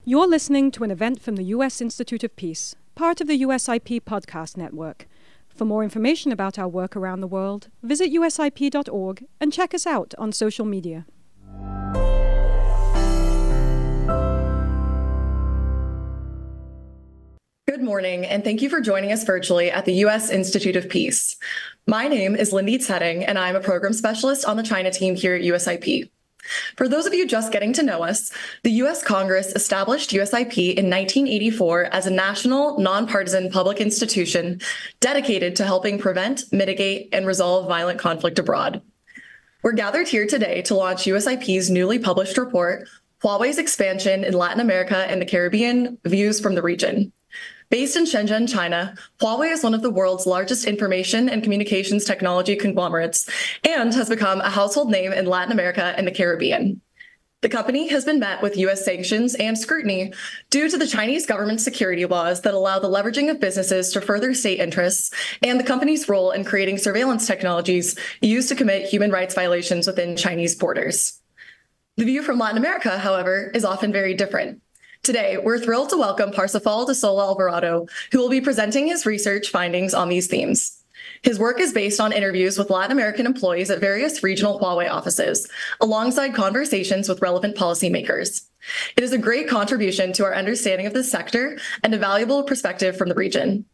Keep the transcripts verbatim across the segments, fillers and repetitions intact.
You're listening to an event from the U S Institute of Peace, part of the U S I P podcast network. For more information about our work around the world, visit U S I P dot org and check us out on social media. Good morning, and thank you for joining us virtually at the U S Institute of Peace. My name is Lindy Tsetting, and I'm a program specialist on the China team here at U S I P. For those of you just getting to know us, the U S Congress established U S I P in nineteen eighty-four as a national, nonpartisan public institution dedicated to helping prevent, mitigate, and resolve violent conflict abroad. We're gathered here today to launch U S I P's newly published report, Huawei's Expansion in Latin America and the Caribbean, Views from the Region. Based in Shenzhen, China, Huawei is one of the world's largest information and communications technology conglomerates and has become a household name in Latin America and the Caribbean. The company has been met with U S sanctions and scrutiny due to the Chinese government's security laws that allow the leveraging of businesses to further state interests and the company's role in creating surveillance technologies used to commit human rights violations within Chinese borders. The view from Latin America, however, is often very different. Today, we're thrilled to welcome Parsifal de Sola Alvarado, who will be presenting his research findings on these themes. His work is based on interviews with Latin American employees at various regional Huawei offices, alongside conversations with relevant policymakers. It is a great contribution to our understanding of this sector and a valuable perspective from the region.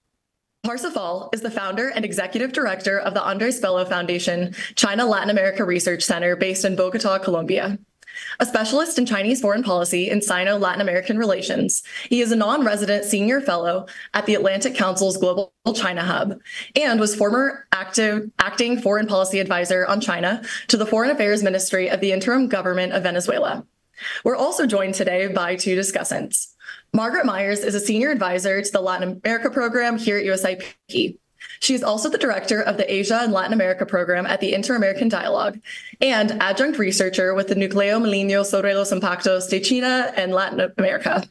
Parsifal is the founder and executive director of the Andres Bello Foundation China Latin America Research Center based in Bogota, Colombia. A specialist in Chinese foreign policy and Sino-Latin American relations, he is a non-resident senior fellow at the Atlantic Council's Global China Hub and was former active, acting foreign policy advisor on China to the Foreign Affairs Ministry of the Interim Government of Venezuela. We're also joined today by two discussants. Margaret Myers is a senior advisor to the Latin America program here at U S I P. She is also the director of the Asia and Latin America program at the Inter-American Dialogue and adjunct researcher with the Núcleo Milenio sobre los Impactos de China and Latin America.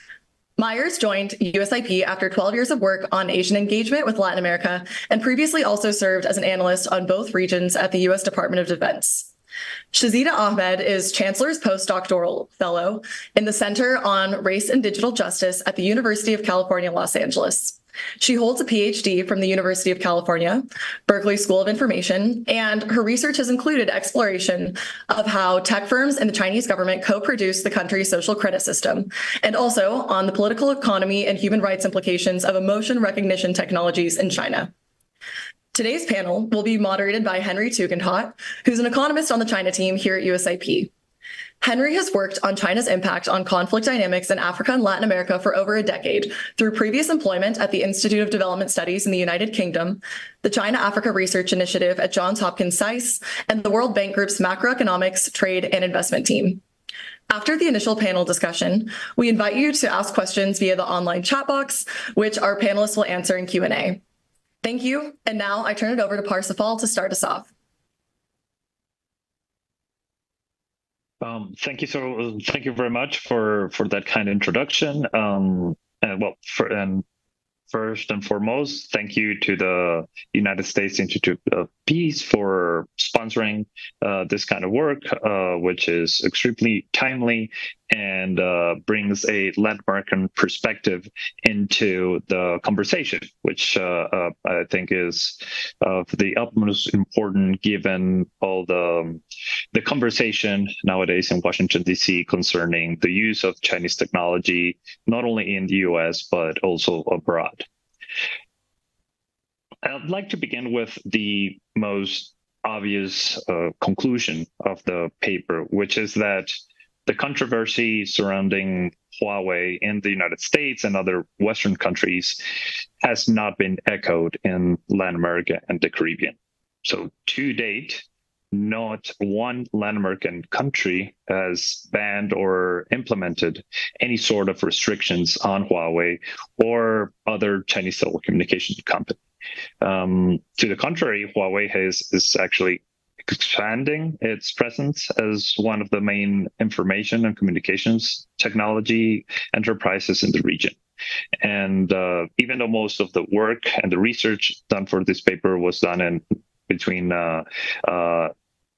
Myers joined U S I P after twelve years of work on Asian engagement with Latin America and previously also served as an analyst on both regions at the U S Department of Defense. Shazida Ahmed is Chancellor's Postdoctoral Fellow in the Center on Race and Digital Justice at the University of California, Los Angeles. She holds a P H D from the University of California, Berkeley School of Information, and her research has included exploration of how tech firms and the Chinese government co-produce the country's social credit system, and also on the political economy and human rights implications of emotion recognition technologies in China. Today's panel will be moderated by Henry Tugendhat, who's an economist on the China team here at U S I P. Henry has worked on China's impact on conflict dynamics in Africa and Latin America for over a decade through previous employment at the Institute of Development Studies in the United Kingdom, the China-Africa Research Initiative at Johns Hopkins SAIS, and the World Bank Group's Macroeconomics, Trade, and Investment team. After the initial panel discussion, we invite you to ask questions via the online chat box, which our panelists will answer in Q and A. Thank you, and now I turn it over to Parsifal to start us off. Um, thank you so. Thank you very much for for that kind introduction. Um, and well, for, and first and foremost, thank you to the United States Institute of Peace for sponsoring uh, this kind of work, uh, which is extremely timely and uh, brings a Latin American perspective into the conversation, which uh, uh, I think is of the utmost important given all the, the conversation nowadays in Washington, D C concerning the use of Chinese technology, not only in the U S, but also abroad. I'd like to begin with the most obvious uh, conclusion of the paper, which is that the controversy surrounding Huawei in the United States and other Western countries has not been echoed in Latin America and the Caribbean. So to date, not one Latin American country has banned or implemented any sort of restrictions on Huawei or other Chinese telecommunication company. Um, to the contrary, Huawei has is actually expanding its presence as one of the main information and communications technology enterprises in the region. And uh, even though most of the work and the research done for this paper was done in between uh, uh,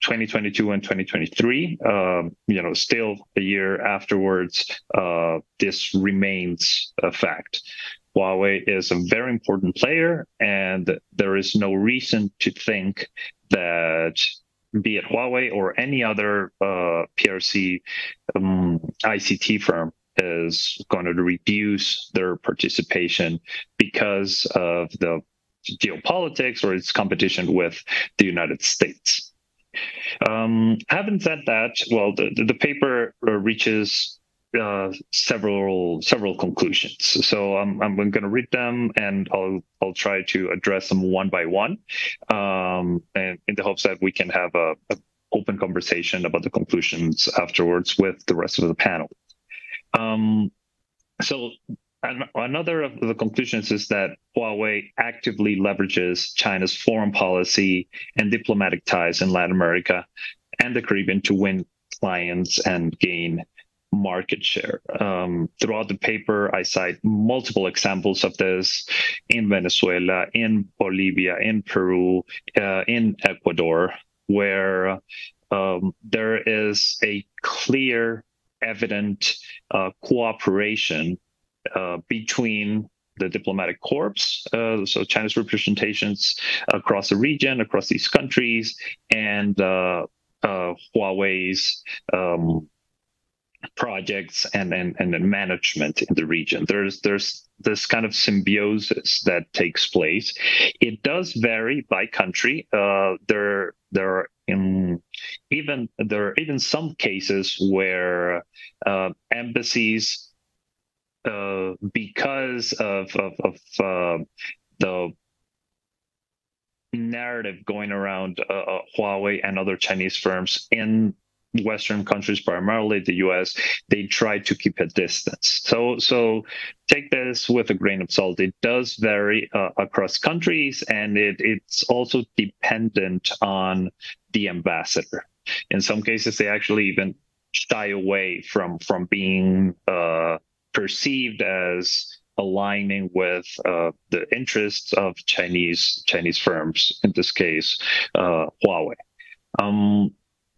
twenty twenty-two and twenty twenty-three, um, you know, still a year afterwards, uh, this remains a fact. Huawei is a very important player, and there is no reason to think that, be it Huawei or any other uh, P R C um, I C T firm, is going to reduce their participation because of the geopolitics or its competition with the United States. Um, having said that, well, the, the paper reaches uh, several several conclusions. So I'm I'm going to read them, and I'll I'll try to address them one by one, um, and in the hopes that we can have a, a open conversation about the conclusions afterwards with the rest of the panel. Um, so an, another of the conclusions is that Huawei actively leverages China's foreign policy and diplomatic ties in Latin America and the Caribbean to win clients and gain market share. Um, throughout the paper, I cite multiple examples of this in Venezuela, in Bolivia, in Peru, uh, in Ecuador, where um, there is a clear, evident uh, cooperation uh, between the diplomatic corps, uh, so China's representations across the region, across these countries, and uh, uh, Huawei's um, projects and, and and management in the region. There's there's this kind of symbiosis that takes place. It does vary by country. Uh, there there are in, even there are even some cases where uh, embassies, uh, because of of, of uh, the narrative going around uh, uh, Huawei and other Chinese firms in Western countries, primarily the U S, they try to keep a distance. So, so take this with a grain of salt. It does vary uh, across countries, and it, it's also dependent on the ambassador. In some cases, they actually even shy away from from being uh, perceived as aligning with uh, the interests of Chinese Chinese firms. In this case, uh, Huawei. Um,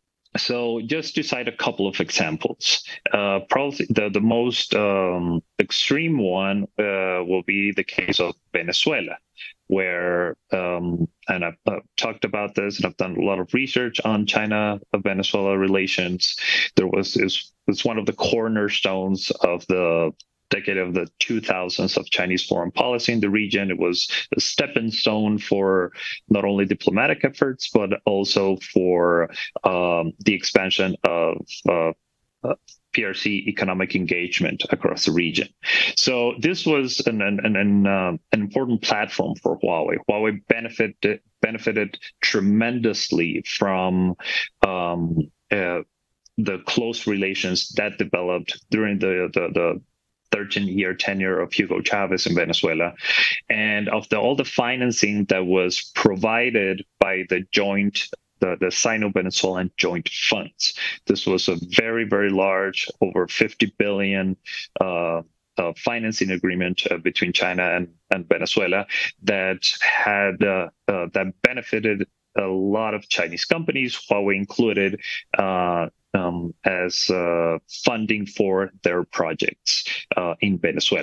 So just to cite a couple of examples, uh, probably the, the most um, extreme one uh, will be the case of Venezuela, where, um, and I've, I've talked about this, and I've done a lot of research on China-Venezuela relations. There was, is it's one of the cornerstones of the decade of the two thousands of Chinese foreign policy in the region. It was a stepping stone for not only diplomatic efforts, but also for um, the expansion of uh, uh, P R C economic engagement across the region. So this was an an an, uh, an important platform for Huawei. Huawei benefited benefited tremendously from um, uh, the close relations that developed during the the, the thirteen-year tenure of Hugo Chavez in Venezuela, and of the, all the financing that was provided by the joint, the, the Sino-Venezuelan joint funds. This was a very, very large, over fifty billion uh, uh, financing agreement uh, between China and, and Venezuela that had uh, uh, that benefited a lot of Chinese companies, Huawei included, uh, Um, as uh, funding for their projects uh, in Venezuela.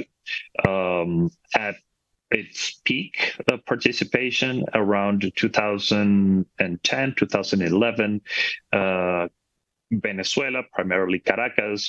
Um, at its peak uh, participation around two thousand ten, two thousand eleven, uh, Venezuela, primarily Caracas,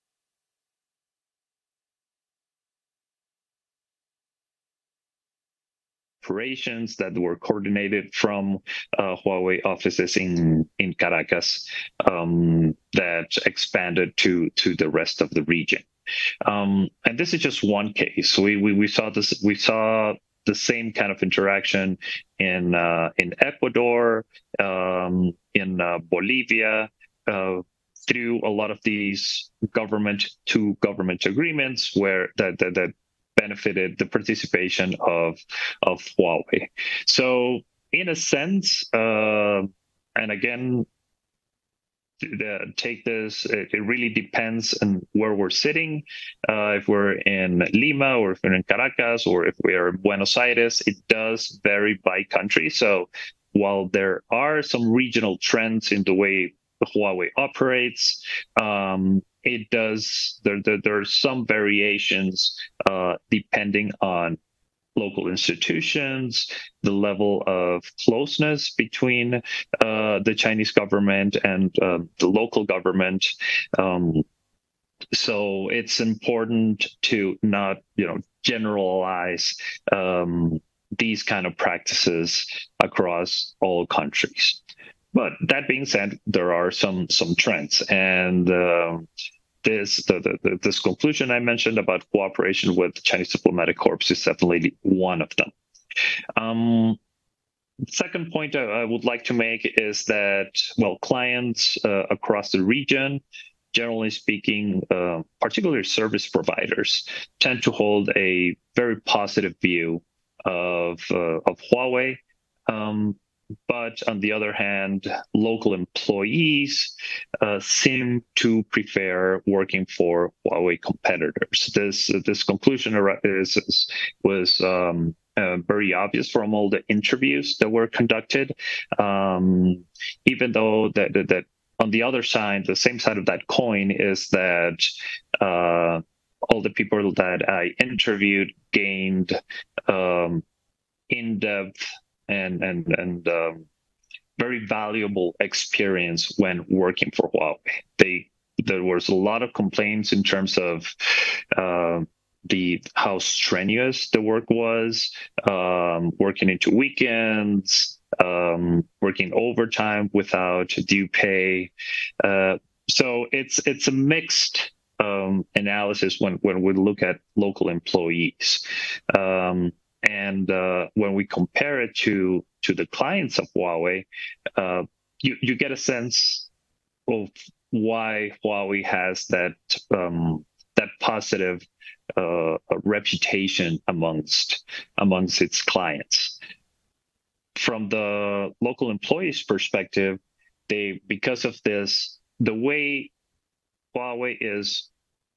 operations that were coordinated from uh, Huawei offices in in Caracas um, that expanded to to the rest of the region. Um, and this is just one case. We we we saw this. We saw the same kind of interaction in uh, in Ecuador, um, in uh, Bolivia. Uh, through a lot of these government to government agreements where that that, that benefited the participation of of Huawei. So in a sense, uh, and again, the, take this, it, it really depends on where we're sitting. Uh, if we're in Lima, or if we're in Caracas, or if we are in Buenos Aires, it does vary by country. So while there are some regional trends in the way Huawei operates, um, it does there, there there are some variations uh, depending on local institutions, the level of closeness between uh, the Chinese government and uh, the local government. Um, so it's important to not, you know, generalize um, these kind of practices across all countries. But that being said, there are some some trends, and uh, this the, the, this conclusion I mentioned about cooperation with the Chinese diplomatic corps is definitely one of them. Um, second point I, I would like to make is that, well, clients uh, across the region, generally speaking, uh, particularly service providers, tend to hold a very positive view of uh, of Huawei. Um, But on the other hand, local employees uh, seem to prefer working for Huawei competitors. This this conclusion is, is, was um, uh, very obvious from all the interviews that were conducted. Um, even though that, that that on the other side, the same side of that coin is that uh, all the people that I interviewed gained um, in-depth and and and um, very valuable experience when working for Huawei. They there was a lot of complaints in terms of uh, the how strenuous the work was, um, working into weekends, um, working overtime without due pay. Uh, so it's it's a mixed um, analysis when when we look at local employees. Um, And uh, when we compare it to to the clients of Huawei, uh, you you get a sense of why Huawei has that um, that positive uh, reputation amongst amongst its clients. From the local employees' perspective, they because of this, the way Huawei is.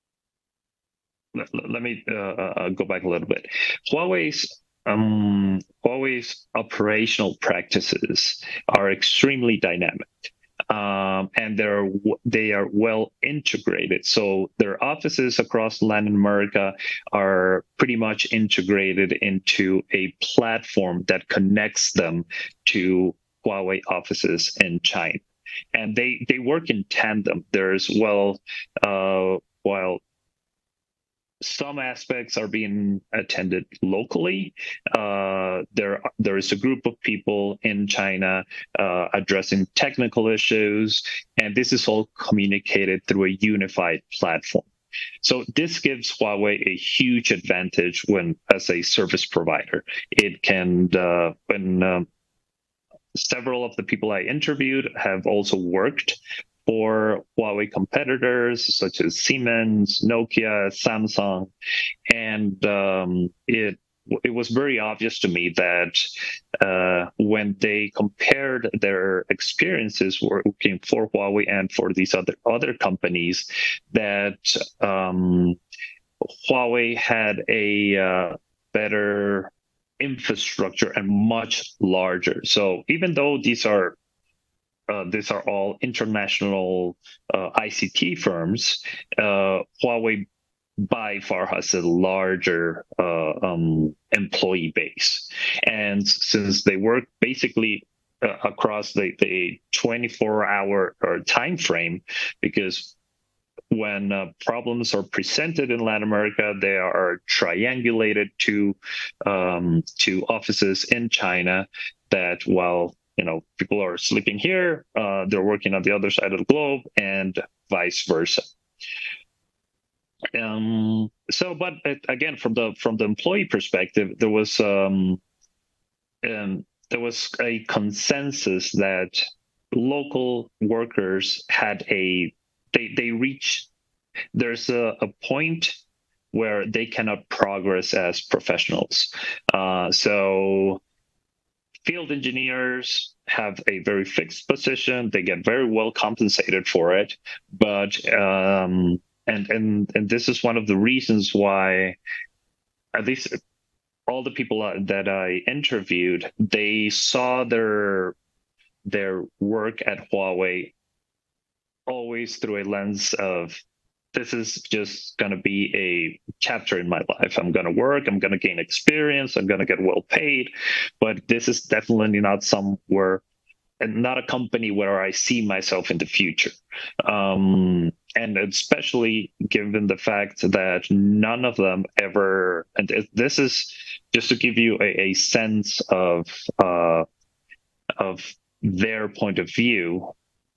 Let, let me uh, uh, go back a little bit. Huawei's um, Huawei's operational practices are extremely dynamic, um, and they're they are well integrated. So their offices across Latin America are pretty much integrated into a platform that connects them to Huawei offices in China, and they they work in tandem. There's well, uh, while some aspects are being attended locally. Uh, there, there is a group of people in China uh, addressing technical issues, and this is all communicated through a unified platform. So this gives Huawei a huge advantage when, as a service provider, it can uh, when um, several of the people I interviewed have also worked for Huawei competitors such as Siemens, Nokia, Samsung, and um, it it was very obvious to me that uh, when they compared their experiences working for Huawei and for these other other companies, that um, Huawei had a uh, better infrastructure and much larger. So even though these are Uh, these are all international uh, I C T firms, uh, Huawei by far has a larger uh, um, employee base. And since they work basically uh, across the, the twenty-four hour or time frame, because when uh, problems are presented in Latin America, they are triangulated to um, to offices in China that while you know, people are sleeping here, uh, they're working on the other side of the globe, and vice versa. Um, so, but it, again, from the from the employee perspective, there was um, um, there was a consensus that local workers had a they they reach there's a, a point where they cannot progress as professionals. Uh, so. Field engineers have a very fixed position. They get very well compensated for it, but um, and and and this is one of the reasons why, at least all the people that I interviewed, they saw their their work at Huawei always through a lens of, this is just going to be a chapter in my life. I'm going to work, I'm going to gain experience, I'm going to get well paid, but this is definitely not somewhere, and not a company where I see myself in the future. Um, and especially given the fact that none of them ever, and this is just to give you a, a sense of uh, of their point of view.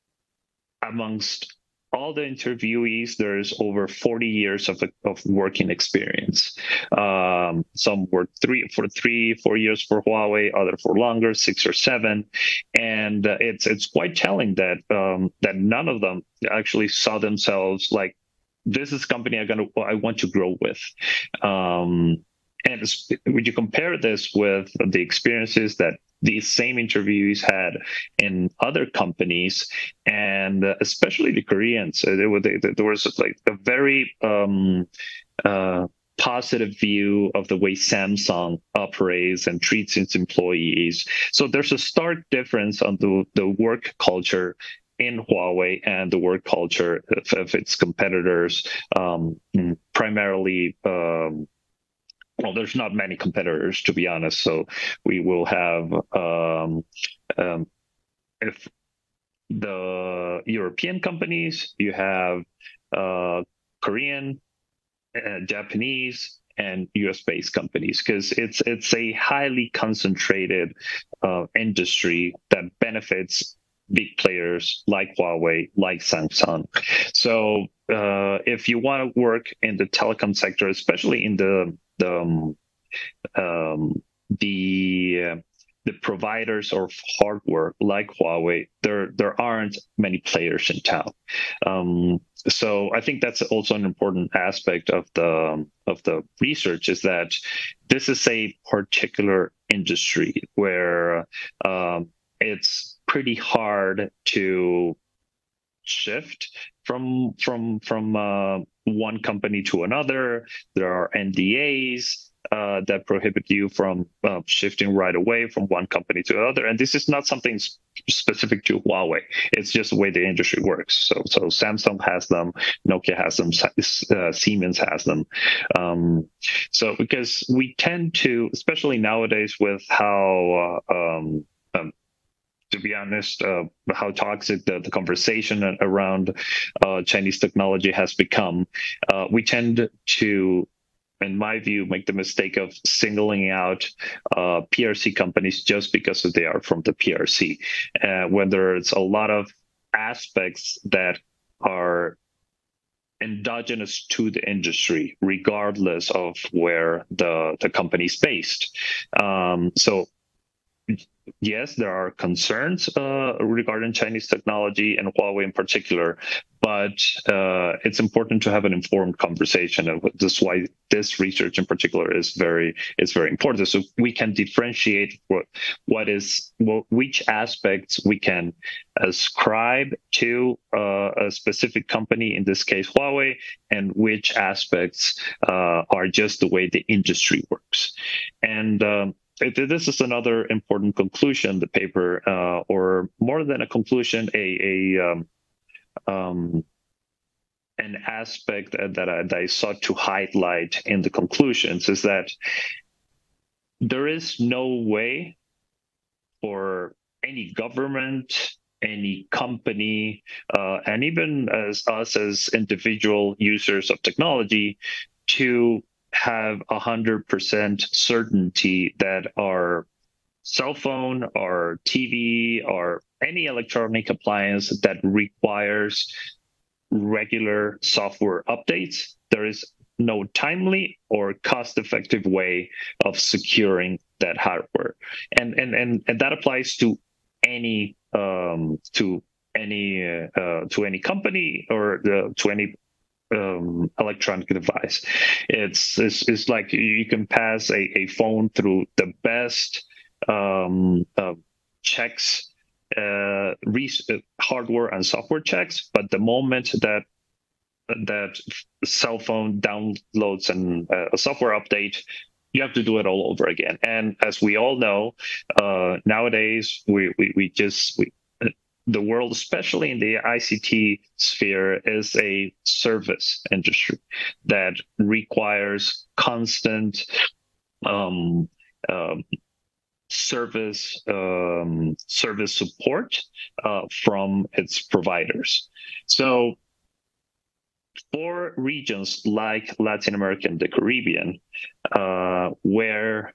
Amongst all the interviewees, there's over forty years of, of working experience. Um, some were three for three, four years for Huawei, other for longer, six or seven, and uh, it's it's quite telling that um, that none of them actually saw themselves like, this is a company I'm gonna I want to grow with. Um, and when you compare this with the experiences that these same interviewees had in other companies, and especially the Koreans, there, were, there was like a very um, uh, positive view of the way Samsung operates and treats its employees. So there's a stark difference on the, the work culture in Huawei and the work culture of, of its competitors, um, primarily. Um, Well, there's not many competitors, to be honest. So we will have, um, um, if the European companies, you have uh, Korean, uh, Japanese, and U S-based companies, because it's it's a highly concentrated uh, industry that benefits big players like Huawei, like Samsung. So uh, if you want to work in the telecom sector, especially in the the um, um, the uh, the providers of hardware like Huawei, there there aren't many players in town. Um, so I think that's also an important aspect of the of the research, is that this is a particular industry where um, it's pretty hard to shift from from from uh, one company to another. There are N D As uh, that prohibit you from uh, shifting right away from one company to another. And this is not something sp- specific to Huawei. It's just the way the industry works. So so Samsung has them, Nokia has them, uh, Siemens has them. Um, so because we tend to, especially nowadays with how uh, um, um, to be honest, uh, how toxic the, the conversation around uh, Chinese technology has become, uh, we tend to, in my view, make the mistake of singling out uh, P R C companies just because they are from the P R C, uh, when there's a lot of aspects that are endogenous to the industry, regardless of where the, the company is based. Um, so yes, there are concerns uh, regarding Chinese technology and Huawei in particular, but uh, it's important to have an informed conversation, and that's why this research in particular is very is very important. So we can differentiate what what is what, which aspects we can ascribe to uh, a specific company, in this case Huawei, and which aspects uh, are just the way the industry works. And um, this is another important conclusion, the paper, uh, or more than a conclusion, a, a um, um, an aspect that I, that I sought to highlight in the conclusions, is that there is no way for any government, any company, uh, and even as us as individual users of technology, to have a hundred percent certainty that our cell phone or T V or any electronic appliance that requires regular software updates, there is no timely or cost-effective way of securing that hardware. And and and, and that applies to any um, to any uh, to any company or the, to any Um, electronic device. It's, it's it's like you can pass a, a phone through the best um, uh, checks, uh, re- hardware and software checks, but the moment that that cell phone downloads an, uh, a software update, you have to do it all over again. And as we all know, uh, nowadays we we, we just we, the world, especially in the I C T sphere, is a service industry that requires constant um, um, service um, service support uh, from its providers. So for regions like Latin America and the Caribbean, uh, where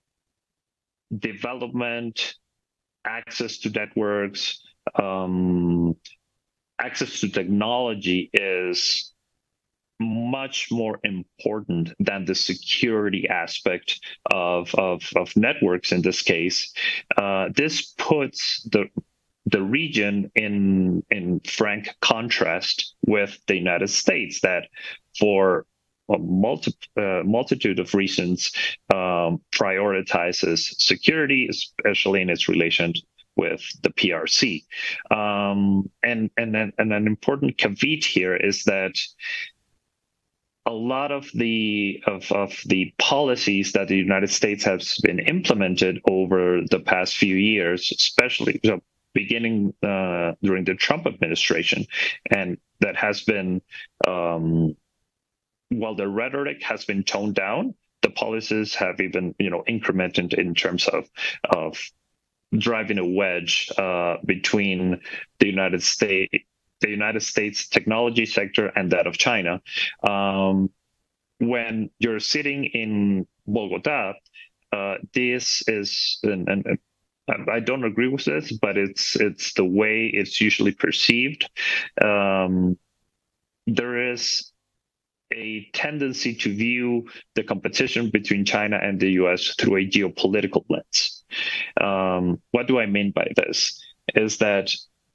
development, access to networks, um, access to technology is much more important than the security aspect of, of, of networks in this case. Uh, this puts the the region in in frank contrast with the United States, that for a multi, uh, multitude of reasons um, prioritizes security, especially in its relation with the P R C. Um, and and and an important caveat here is that a lot of the of, of the policies that the United States has been implemented over the past few years, especially so beginning uh, during the Trump administration, and that has been, um, while the rhetoric has been toned down, the policies have even, you know, incremented in terms of of driving a wedge uh, between the United States, the United States technology sector and that of China. Um, when you're sitting in Bogota, uh, this is an, an I don't agree with this, but it's it's the way it's usually perceived. Um, there is a tendency to view the competition between China and the U S through a geopolitical lens. Um, what do I mean by this? Is that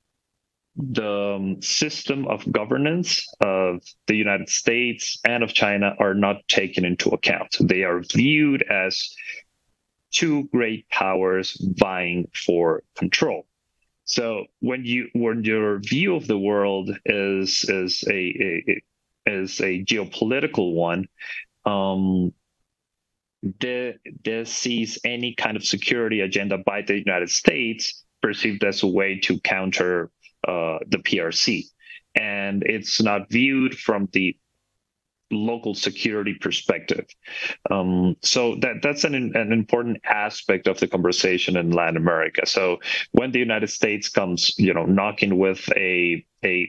the system of governance of the United States and of China are not taken into account. They are viewed as two great powers vying for control. So when you when your view of the world is is a, a is a geopolitical one, um, the, this sees any kind of security agenda by the United States perceived as a way to counter uh, the P R C, and it's not viewed from the local security perspective. Um, so that that's an an important aspect of the conversation in Latin America. So when the United States comes, you know, knocking with a a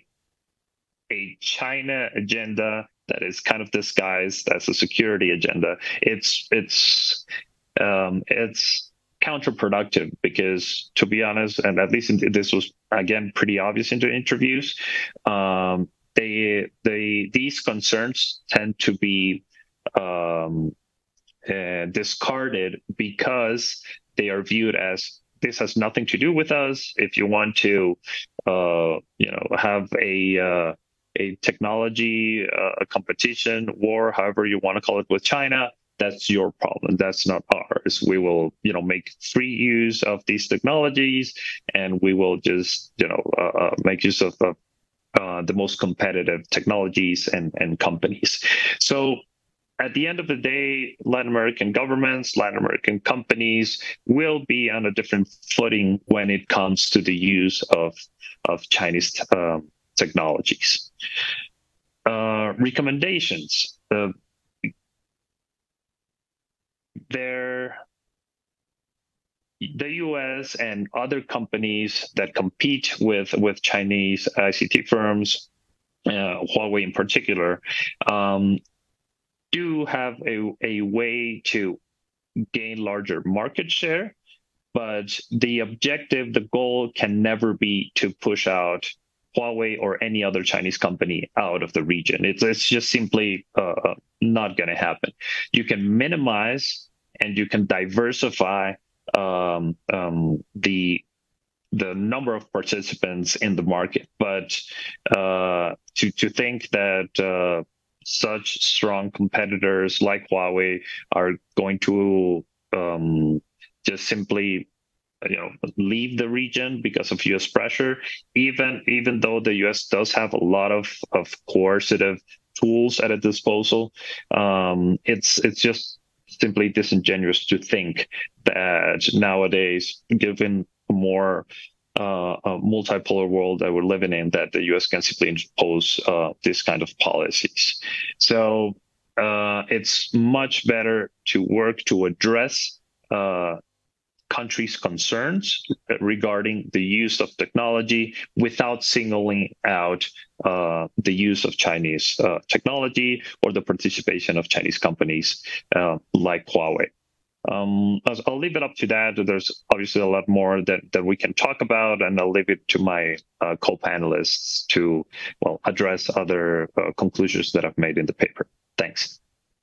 a China agenda that is kind of disguised as a security agenda, it's it's um, it's counterproductive, because, to be honest, and at least in, this was again pretty obvious in the interviews, um, They, they, these concerns tend to be um, uh, discarded because they are viewed as, this has nothing to do with us. If you want to, uh, you know, have a uh, a technology, uh, a competition, war, however you want to call it, with China, that's your problem. That's not ours. We will, you know, make free use of these technologies, and we will just, you know, uh, uh, make use of. of Uh, the most competitive technologies and, and companies. So at the end of the day, Latin American governments, Latin American companies will be on a different footing when it comes to the use of, of Chinese um, technologies. Uh, recommendations. Uh, there The U S and other companies that compete with, with Chinese I C T firms, uh, Huawei in particular, um, do have a, a way to gain larger market share, but the objective, the goal can never be to push out Huawei or any other Chinese company out of the region. It's, it's just simply uh, not going to happen. You can minimize and you can diversify Um, um, the the number of participants in the market, but uh, to to think that uh, such strong competitors like Huawei are going to um, just simply, you know, leave the region because of U S pressure, even even though the U S does have a lot of of coercive tools at its disposal, um, it's it's just simply disingenuous to think that nowadays, given a more uh, a multipolar world that we're living in, that the U S can simply impose uh, this kind of policies. So uh, it's much better to work to address uh, countries' concerns regarding the use of technology without singling out uh, the use of Chinese uh, technology or the participation of Chinese companies uh, like Huawei. Um, I'll, I'll leave it up to that. There's obviously a lot more that, that we can talk about, and I'll leave it to my uh, co-panelists to, well, address other uh, conclusions that I've made in the paper. Thanks.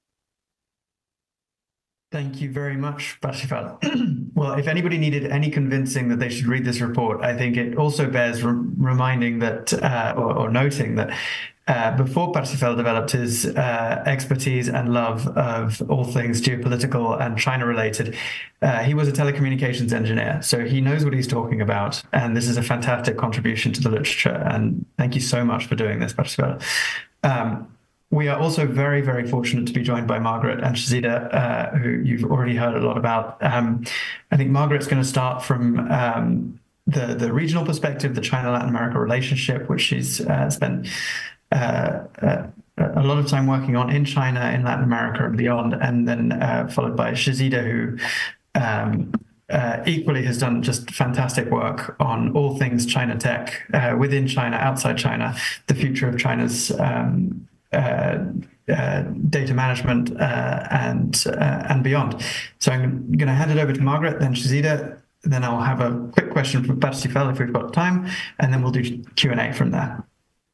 Thank you very much, Parsifal. Well, if anybody needed any convincing that they should read this report, I think it also bears re reminding that, uh, or, or noting that uh, before Parsifal developed his uh, expertise and love of all things geopolitical and China-related, uh, he was a telecommunications engineer, so he knows what he's talking about, and this is a fantastic contribution to the literature, and thank you so much for doing this, Parsifal. Um, We are also very, very fortunate to be joined by Margaret and Shazida, uh, who you've already heard a lot about. Um, I think Margaret's going to start from um, the, the regional perspective, the China-Latin America relationship, which she's uh, spent uh, uh, a lot of time working on in China, in Latin America and beyond, and then uh, followed by Shazida, who um, uh, equally has done just fantastic work on all things China tech, uh, within China, outside China, the future of China's um, Uh, uh, data management uh, and uh, and beyond. So I'm going to hand it over to Margaret, then Shazida, then I'll have a quick question from Parsifal if we've got time, and then we'll do Q and A from there.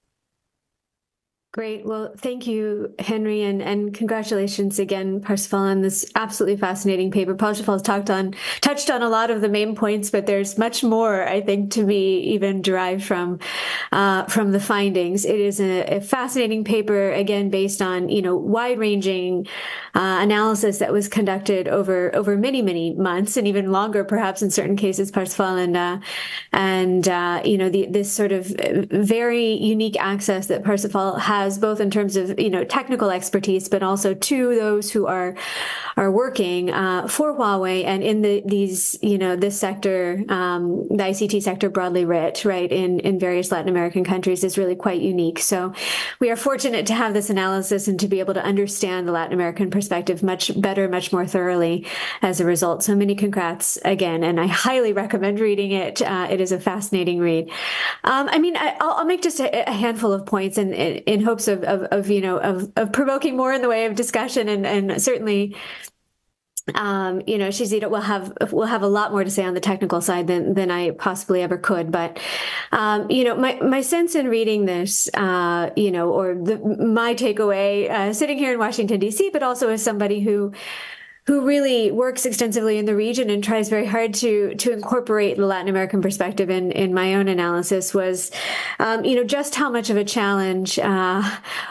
Great. Well, thank you, Henry, and, and congratulations again, Parsifal, on this absolutely fascinating paper. Parsifal has talked on, touched on a lot of the main points, but there's much more, I think, to be even derived from uh, from the findings. It is a, a fascinating paper, again, based on, you know, wide-ranging uh, analysis that was conducted over over many, many months, and even longer, perhaps in certain cases, Parsifal, and uh, and uh, you know, the, this sort of very unique access that Parsifal has, both in terms of, you know, technical expertise, but also to those who are are working uh, for Huawei and in the these, you know, this sector, um, the I C T sector broadly writ, right, in in various Latin American countries is really quite unique. So we are fortunate to have this analysis and to be able to understand the Latin American perspective much better, much more thoroughly as a result. So many congrats again, and I highly recommend reading it. Uh, it is a fascinating read. Um, I mean, I, I'll, I'll make just a, a handful of points in, in, in hopes of, of, of you know, of, of provoking more in the way of discussion, and, and certainly, um, you know, Shazida will have will have a lot more to say on the technical side than than I possibly ever could. But, um, you know, my my sense in reading this, uh, you know, or the, my takeaway, uh, sitting here in Washington D C, but also as somebody who. who really works extensively in the region and tries very hard to to incorporate the Latin American perspective in in my own analysis, was, um, you know, just how much of a challenge uh,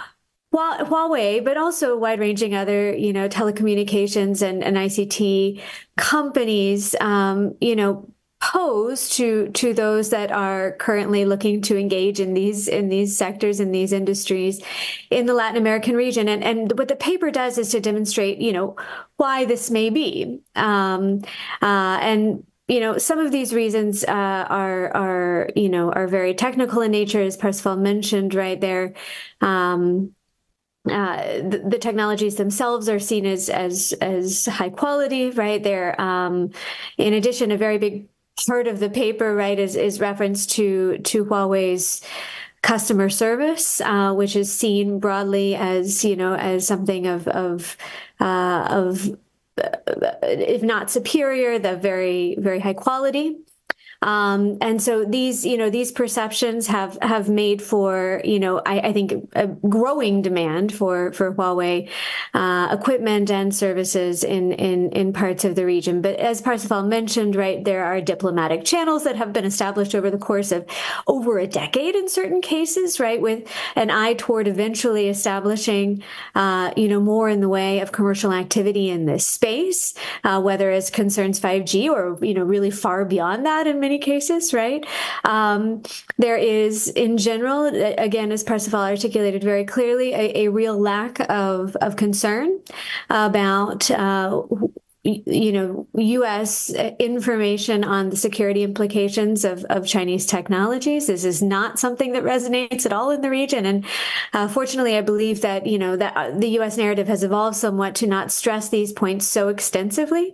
Huawei, but also wide-ranging other, you know, telecommunications and, and I C T companies, um, you know, pose to to those that are currently looking to engage in these in these sectors, in these industries in the Latin American region. And and what the paper does is to demonstrate, you know, why this may be. Um, uh, and you know, some of these reasons uh, are are you know are very technical in nature, as Parsifal mentioned, right there. Um, Uh, the, the technologies themselves are seen as as as high quality, right? They're um, in addition, a very big part of the paper, right, is is reference to to Huawei's customer service, uh, which is seen broadly as, you know, as something of of uh, of if not superior, the very very high quality. Um, and so these, you know, these perceptions have, have made for, you know, I, I think a growing demand for, for Huawei, uh, equipment and services in, in, in parts of the region. But as Parsifal mentioned, right, there are diplomatic channels that have been established over the course of over a decade in certain cases, right, with an eye toward eventually establishing, uh, you know, more in the way of commercial activity in this space, uh, whether as concerns five G or, you know, really far beyond that in many many cases, right? Um, there is, in general, again, as Parsifal articulated very clearly, a, a real lack of, of concern about uh, you know, U S information on the security implications of, of Chinese technologies. This is not something that resonates at all in the region. And uh, fortunately, I believe that, you know, that the U S narrative has evolved somewhat to not stress these points so extensively.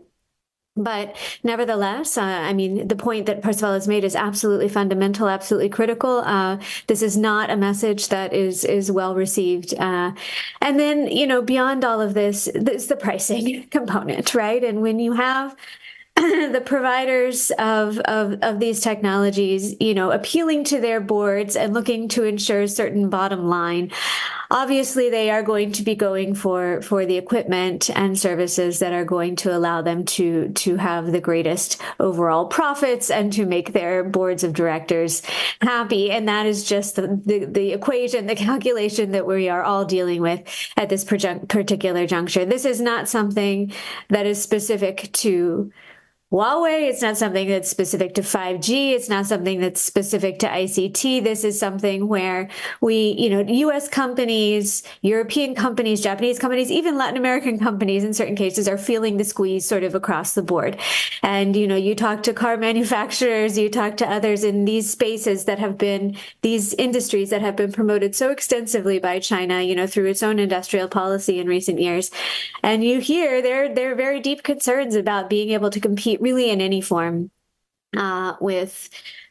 But nevertheless, uh, I mean, the point that Parsifal has made is absolutely fundamental, absolutely critical. Uh, this is not a message that is is well received. Uh, and then, you know, beyond all of this, there's the pricing component, right? And when you have the providers of, of, of these technologies, you know, appealing to their boards and looking to ensure a certain bottom line, obviously they are going to be going for, for the equipment and services that are going to allow them to, to have the greatest overall profits and to make their boards of directors happy. And that is just the, the, the equation, the calculation that we are all dealing with at this particular juncture. This is not something that is specific to Huawei. It's not something that's specific to five G. It's not something that's specific to I C T. This is something where we, you know, U S companies, European companies, Japanese companies, even Latin American companies in certain cases are feeling the squeeze sort of across the board. And, you know, you talk to car manufacturers, you talk to others in these spaces that have been, these industries that have been promoted so extensively by China, you know, through its own industrial policy in recent years. And you hear their, their very deep concerns about being able to compete really in any form uh, with,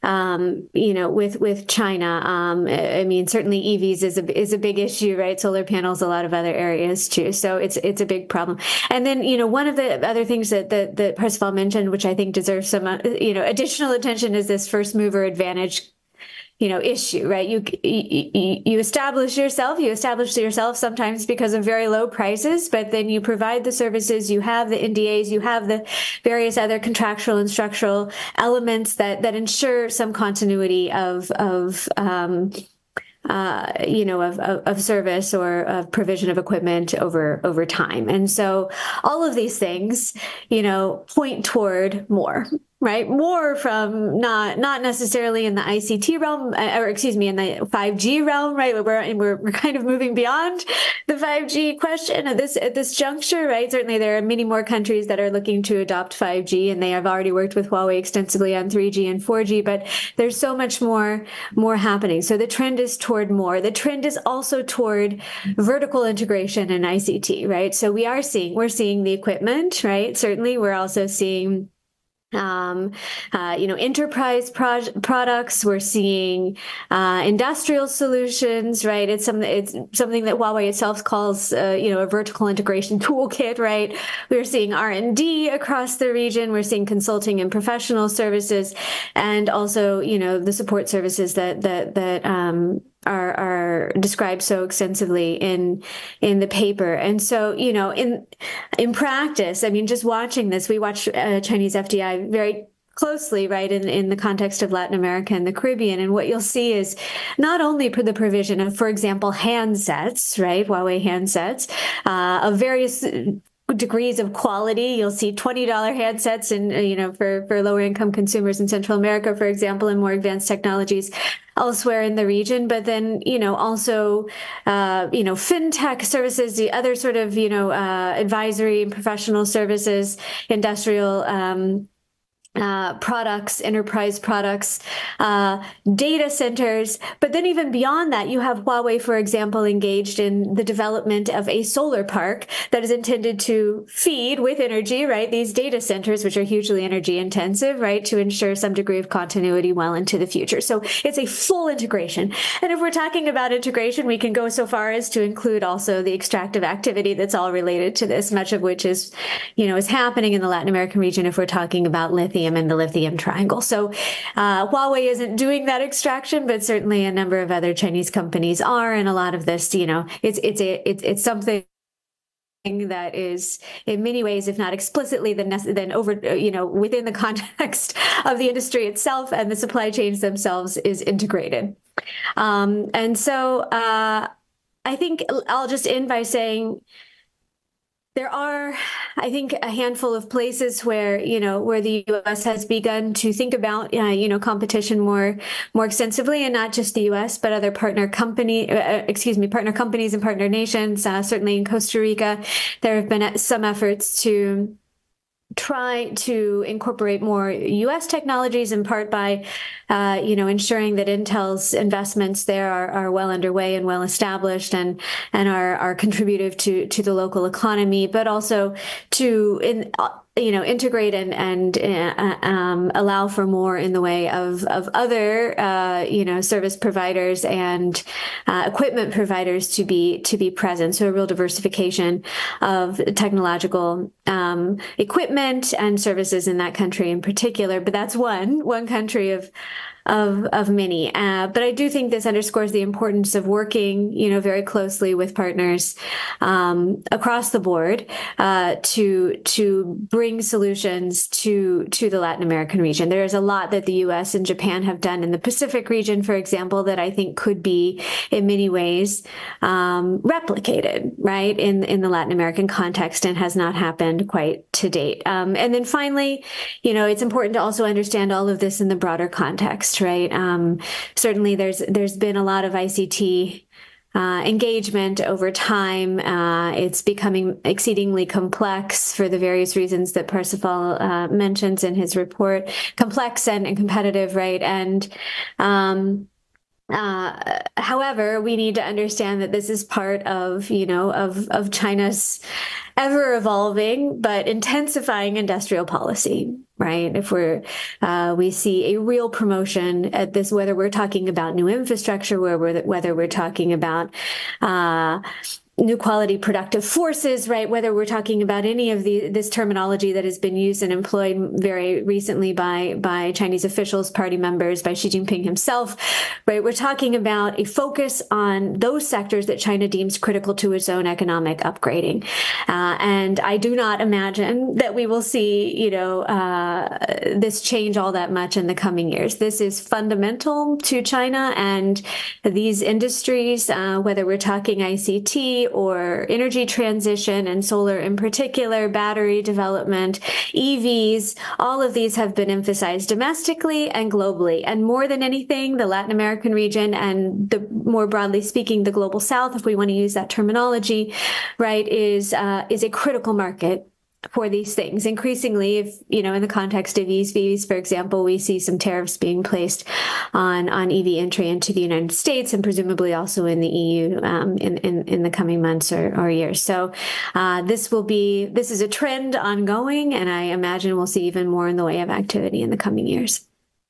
um, you know, with with China. Um, I mean, certainly E Vs is a is a big issue, right? Solar panels, a lot of other areas too. So it's it's a big problem. And then, you know, one of the other things that that, that Parsifal mentioned, which I think deserves some, uh, you know, additional attention, is this first mover advantage, you know, issue, right? You, you you establish yourself, you establish yourself sometimes because of very low prices, but then you provide the services, you have the N D As, you have the various other contractual and structural elements that that ensure some continuity of of um, uh, you know, of, of, of service or of provision of equipment over over time. And so all of these things, you know, point toward more. Right, more from not not necessarily in the I C T realm, or excuse me, in the five G realm, right? We're we're we're kind of moving beyond the five G question at this at this juncture, right? Certainly, there are many more countries that are looking to adopt five G, and they have already worked with Huawei extensively on three G and four G. But there's so much more more happening. So the trend is toward more. The trend is also toward vertical integration in I C T, right? So we are seeing we're seeing the equipment, right? Certainly, we're also seeing Um, uh, you know, enterprise pro- products. We're seeing uh, industrial solutions, right? It's something. It's something that Huawei itself calls, uh, you know, a vertical integration toolkit, right? We're seeing R and D across the region. We're seeing consulting and professional services, and also, you know, the support services that that that. Um, Are, are described so extensively in in the paper. And so, you know, in in practice, I mean, just watching this, we watch uh, Chinese F D I very closely, right, in, in the context of Latin America and the Caribbean. And what you'll see is not only for the provision of, for example, handsets, right, Huawei handsets, uh, of various degrees of quality. You'll see twenty dollars handsets and, you know, for, for lower income consumers in Central America, for example, and more advanced technologies elsewhere in the region. But then, you know, also, uh, you know, fintech services, the other sort of, you know, uh, advisory and professional services, industrial, um, Uh, products, enterprise products, uh, data centers. But then even beyond that, you have Huawei, for example, engaged in the development of a solar park that is intended to feed with energy, right, these data centers, which are hugely energy intensive, right, to ensure some degree of continuity well into the future. So it's a full integration. And if we're talking about integration, we can go so far as to include also the extractive activity that's all related to this, much of which is, you know, is happening in the Latin American region if we're talking about lithium and the lithium triangle. So uh, Huawei isn't doing that extraction, but certainly a number of other Chinese companies are, and a lot of this, you know, it's it's a it's it's something that is in many ways, if not explicitly, then then over, you know, within the context of the industry itself and the supply chains themselves is integrated. Um, and so uh, I think I'll just end by saying, There are, I think, a handful of places where, you know, where the U S has begun to think about, uh, you know, competition more, more extensively, and not just the U S, but other partner company, uh, excuse me, partner companies and partner nations. Uh, certainly in Costa Rica, there have been some efforts to try to incorporate more U S technologies, in part by, uh, you know, ensuring that Intel's investments there are, are well underway and well established, and and are are contributive to to the local economy, but also to in. you know, integrate and and uh, um, allow for more in the way of of other uh, you know service providers and uh, equipment providers to be to be present. So a real diversification of technological um, equipment and services in that country in particular. But that's one one country of. Of, of many. Uh, but I do think this underscores the importance of working, you know, very closely with partners um, across the board uh, to to bring solutions to to the Latin American region. There is a lot that the U S and Japan have done in the Pacific region, for example, that I think could be in many ways um, replicated, right, in in the Latin American context, and has not happened quite to date. Um, and then finally, you know, it's important to also understand all of this in the broader context. Right. Um, certainly, there's there's been a lot of I C T uh, engagement over time. Uh, it's becoming exceedingly complex for the various reasons that Parsifal uh, mentions in his report. Complex and, and competitive, right? And um, Uh, however, we need to understand that this is part of, you know, of, of China's ever evolving but intensifying industrial policy, right? If we're, uh, we see a real promotion at this, whether we're talking about new infrastructure, where we're, whether we're talking about, uh, new quality productive forces, right? Whether we're talking about any of the this terminology that has been used and employed very recently by by Chinese officials, party members, by Xi Jinping himself, right? We're talking about a focus on those sectors that China deems critical to its own economic upgrading, uh, and I do not imagine that we will see, you know, uh, this change all that much in the coming years. This is fundamental to China and these industries, uh, whether we're talking I C T or energy transition and solar in particular, battery development, E Vs, all of these have been emphasized domestically and globally. And more than anything, the Latin American region and the more broadly speaking, the global South, if we want to use that terminology, right, is uh, is a critical market for these things. Increasingly, if, you know, in the context of E Vs, for example, we see some tariffs being placed on, on E V entry into the United States, and presumably also in the E U um, in, in, in the coming months or, or years. So uh, this will be, this is a trend ongoing, and I imagine we'll see even more in the way of activity in the coming years.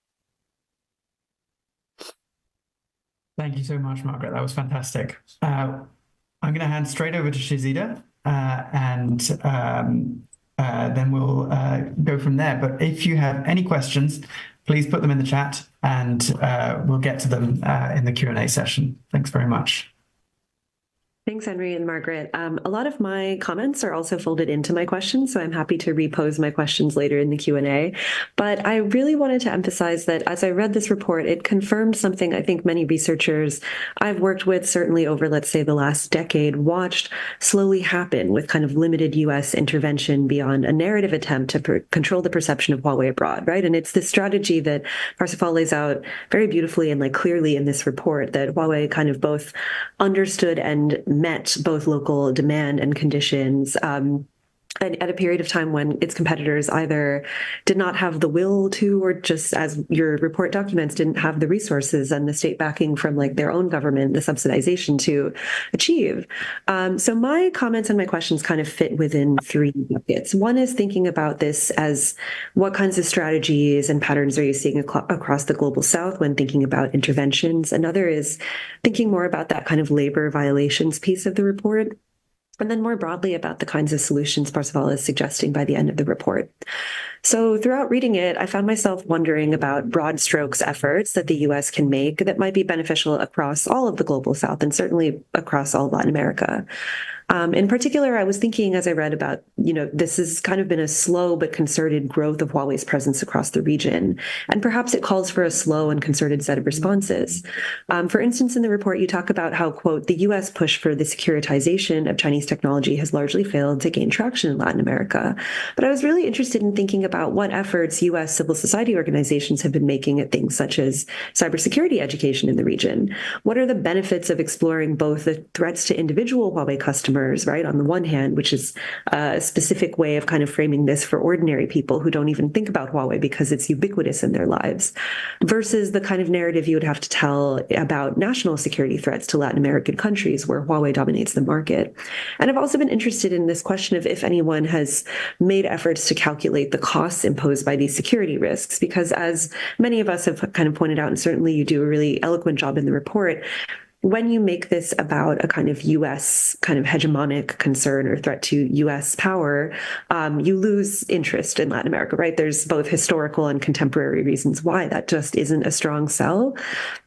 Thank you so much, Margaret. That was fantastic. Uh, I'm going to hand straight over to Shahzida. Uh, and um, uh, then we'll uh, go from there. But if you have any questions, please put them in the chat, and uh, we'll get to them uh, in the Q and A session. Thanks very much. Thanks, Henry and Margaret. Um, a lot of my comments are also folded into my questions, so I'm happy to repose my questions later in the Q and A. But I really wanted to emphasize that as I read this report, it confirmed something I think many researchers I've worked with, certainly over, let's say, the last decade, watched slowly happen with kind of limited U S intervention beyond a narrative attempt to per- control the perception of Huawei abroad, right? And it's this strategy that Parsifal lays out very beautifully and like clearly in this report, that Huawei kind of both understood and met both local demand and conditions um, and at a period of time when its competitors either did not have the will to, or just, as your report documents, didn't have the resources and the state backing from like their own government, the subsidization to achieve. Um, so my comments and my questions kind of fit within three buckets. One is thinking about this as what kinds of strategies and patterns are you seeing ac- across the global South when thinking about interventions? Another is thinking more about that kind of labor violations piece of the report. And then more broadly about the kinds of solutions Parsifal is suggesting by the end of the report. So throughout reading it, I found myself wondering about broad strokes efforts that the U S can make that might be beneficial across all of the global South and certainly across all Latin America. Um, in particular, I was thinking as I read about, you know, this has kind of been a slow but concerted growth of Huawei's presence across the region. And perhaps it calls for a slow and concerted set of responses. Um, for instance, in the report, you talk about how, quote, the U S push for the securitization of Chinese technology has largely failed to gain traction in Latin America. But I was really interested in thinking about what efforts U S civil society organizations have been making at things such as cybersecurity education in the region. What are the benefits of exploring both the threats to individual Huawei customers, right, on the one hand, which is a specific way of kind of framing this for ordinary people who don't even think about Huawei because it's ubiquitous in their lives, versus the kind of narrative you would have to tell about national security threats to Latin American countries where Huawei dominates the market. And I've also been interested in this question of if anyone has made efforts to calculate the costs imposed by these security risks, because as many of us have kind of pointed out, and certainly you do a really eloquent job in the report, when you make this about a kind of U S kind of hegemonic concern or threat to U S power, um, you lose interest in Latin America, right? There's both historical and contemporary reasons why that just isn't a strong sell.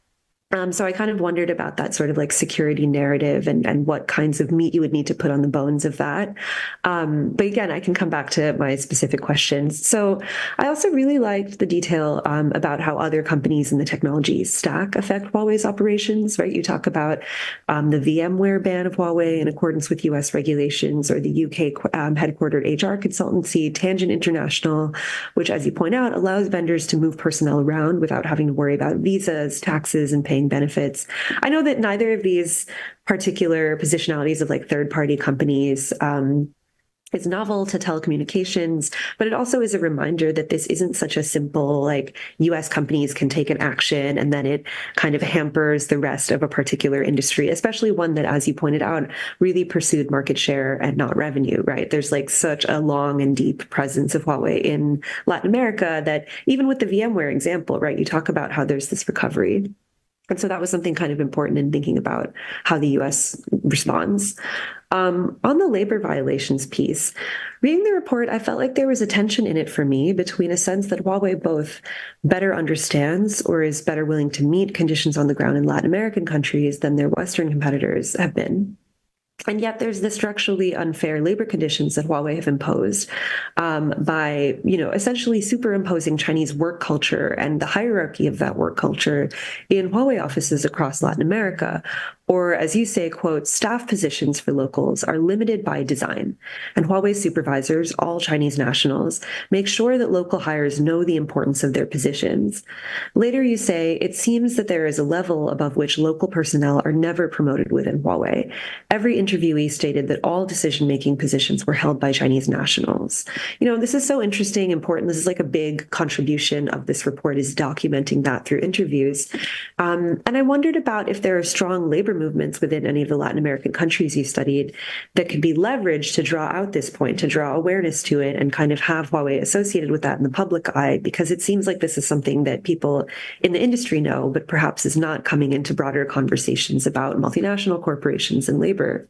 Um, so I kind of wondered about that sort of like security narrative and, and what kinds of meat you would need to put on the bones of that. Um, but again, I can come back to my specific questions. So I also really liked the detail um, about how other companies in the technology stack affect Huawei's operations, right? You talk about um, the VMware ban of Huawei in accordance with U S regulations, or the U K um, headquartered H R consultancy, Tangent International, which, as you point out, allows vendors to move personnel around without having to worry about visas, taxes, and paying benefits. I know that neither of these particular positionalities of like third-party companies um, is novel to telecommunications, but it also is a reminder that this isn't such a simple, like U S companies can take an action and then it kind of hampers the rest of a particular industry, especially one that, as you pointed out, really pursued market share and not revenue, right? There's like such a long and deep presence of Huawei in Latin America that even with the VMware example, right, you talk about how there's this recovery. And so that was something kind of important in thinking about how the U S responds. Um, on the labor violations piece, reading the report, I felt like there was a tension in it for me between a sense that Huawei both better understands or is better willing to meet conditions on the ground in Latin American countries than their Western competitors have been. And yet there's the structurally unfair labor conditions that Huawei have imposed um, by, you know, essentially superimposing Chinese work culture and the hierarchy of that work culture in Huawei offices across Latin America. Or, as you say, quote, staff positions for locals are limited by design. And Huawei supervisors, all Chinese nationals, make sure that local hires know the importance of their positions. Later, you say, it seems that there is a level above which local personnel are never promoted within Huawei. Every interviewee stated that all decision-making positions were held by Chinese nationals. You know, this is so interesting, important. This is like a big contribution of this report, is documenting that through interviews. Um, and I wondered about if there are strong labor movements within any of the Latin American countries you studied that could be leveraged to draw out this point, to draw awareness to it and kind of have Huawei associated with that in the public eye, because it seems like this is something that people in the industry know, but perhaps is not coming into broader conversations about multinational corporations and labor.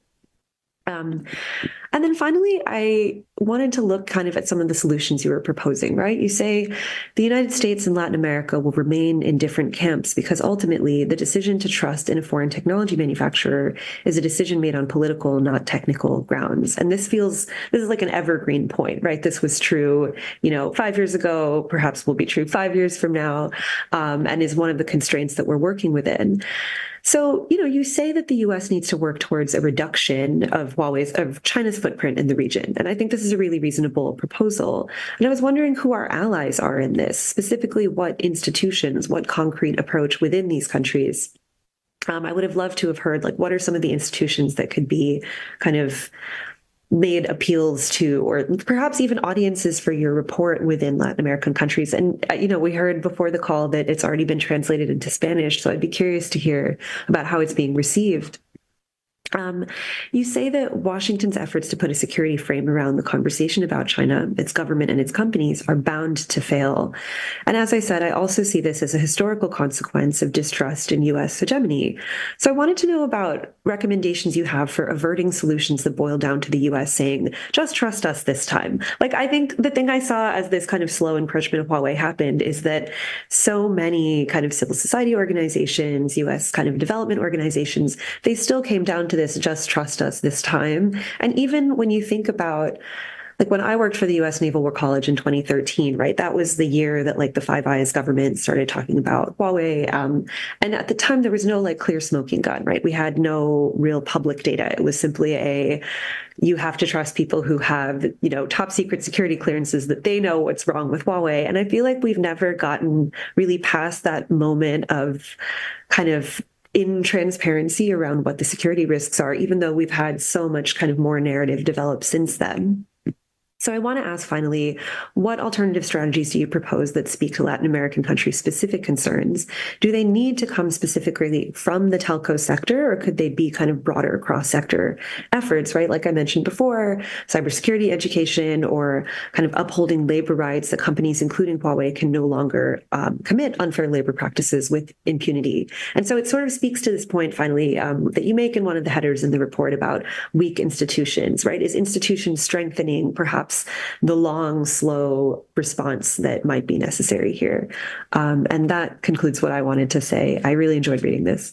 Um, and then finally, I wanted to look kind of at some of the solutions you were proposing, right? You say the United States and Latin America will remain in different camps because ultimately the decision to trust in a foreign technology manufacturer is a decision made on political, not technical grounds. And this feels, this is like an evergreen point, right? This was true, you know, five years ago, perhaps will be true five years from now, um, and is one of the constraints that we're working within. So, you know, you say that the U S needs to work towards a reduction of Huawei's, of China's footprint in the region. And I think this is a really reasonable proposal. And I was wondering who our allies are in this, specifically what institutions, what concrete approach within these countries. Um, I would have loved to have heard, like, what are some of the institutions that could be kind of made appeals to, or perhaps even audiences for your report within Latin American countries. And, you know, we heard before the call that it's already been translated into Spanish, so I'd be curious to hear about how it's being received. Um, you say that Washington's efforts to put a security frame around the conversation about China, its government, and its companies are bound to fail. And as I said, I also see this as a historical consequence of distrust in U S hegemony. So I wanted to know about recommendations you have for averting solutions that boil down to the U S saying, just trust us this time. Like, I think the thing I saw as this kind of slow encroachment of Huawei happened is that so many kind of civil society organizations, U S kind of development organizations, they still came down to this just trust us this time. And even when you think about, like when I worked for the U S Naval War College in twenty thirteen, right? That was the year that like the Five Eyes government started talking about Huawei. Um, and at the time, there was no like clear smoking gun, right? We had no real public data. It was simply a, you have to trust people who have, you know, top secret security clearances that they know what's wrong with Huawei. And I feel like we've never gotten really past that moment of kind of in transparency around what the security risks are, even though we've had so much kind of more narrative developed since then. So I want to ask finally, what alternative strategies do you propose that speak to Latin American countries' specific concerns? Do they need to come specifically from the telco sector, or could they be kind of broader cross-sector efforts, right? Like I mentioned before, cybersecurity education or kind of upholding labor rights that companies, including Huawei, can no longer um, commit unfair labor practices with impunity. And so it sort of speaks to this point, finally, um, that you make in one of the headers in the report about weak institutions, right? Is institution strengthening perhaps the long, slow response that might be necessary here? Um, and that concludes what I wanted to say. I really enjoyed reading this.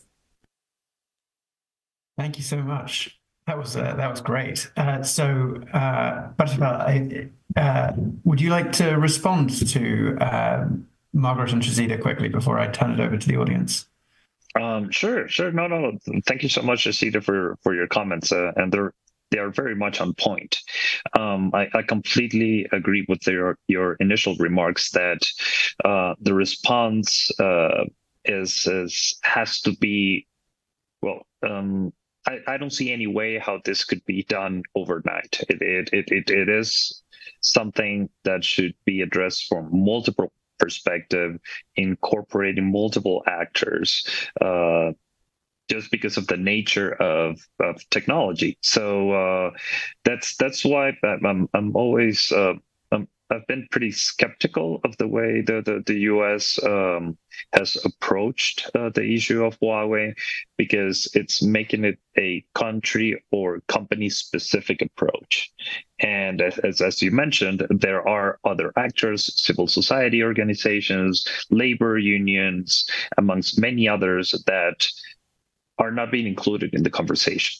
Thank you so much. That was uh, that was great. Uh, so, uh, Parsifal, uh, would you like to respond to uh, Margaret and Shazida quickly before I turn it over to the audience? Um, sure, sure. No, no, no. Thank you so much, Shazida, for for your comments, uh, and they're they are very much on point. Um, I, I completely agree with your your initial remarks that uh, the response uh, is is has to be well. Um, I, I don't see any way how this could be done overnight. It it it it, it is something that should be addressed from multiple perspectives, incorporating multiple actors. Uh, just because of the nature of, of technology. So uh, that's that's why I'm I'm always uh, I'm, I've been pretty skeptical of the way the the, the U S um, has approached uh, the issue of Huawei, because it's making it a country or company specific approach. And as as you mentioned, there are other actors, civil society organizations, labor unions, amongst many others that are not being included in the conversation.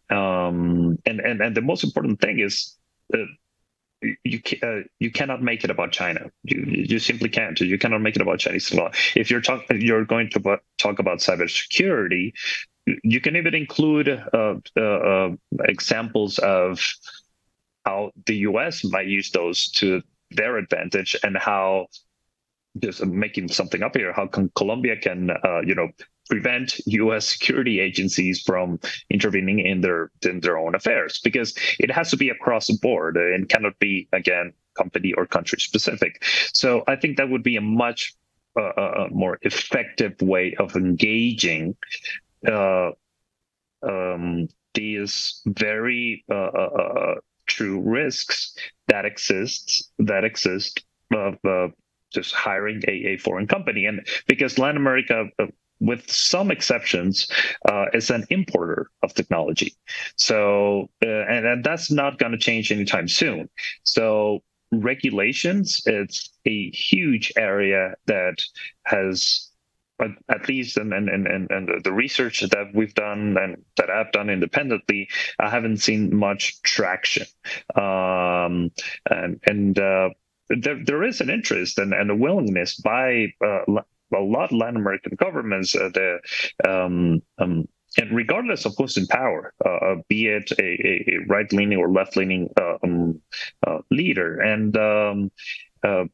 Um, and, and, and the most important thing is that you uh, you cannot make it about China. You you simply can't. You cannot make it about Chinese law. If you're talk, you're going to talk about cybersecurity, you can even include uh, uh, uh, examples of how the U S might use those to their advantage, and how, just making something up here, how can Colombia can uh, you know prevent U S security agencies from intervening in their in their own affairs, because it has to be across the board and cannot be, again, company or country specific. So I think that would be a much uh, uh, more effective way of engaging uh, um, these very uh, uh, true risks that exists that exist of uh, just hiring a, a foreign company. And because Latin America, uh, with some exceptions, uh, is an importer of technology. So, uh, and, and that's not going to change anytime soon. So regulations, it's a huge area that has, uh, at least, and, and, and, and the research that we've done and that I've done independently, I haven't seen much traction. Um, and, and uh, there, there is an interest and, and a willingness by uh, a lot of Latin American governments, uh, the, um, um, and regardless of who's in power, uh, be it a, a right-leaning or left-leaning uh, um, uh, leader. And um, uh,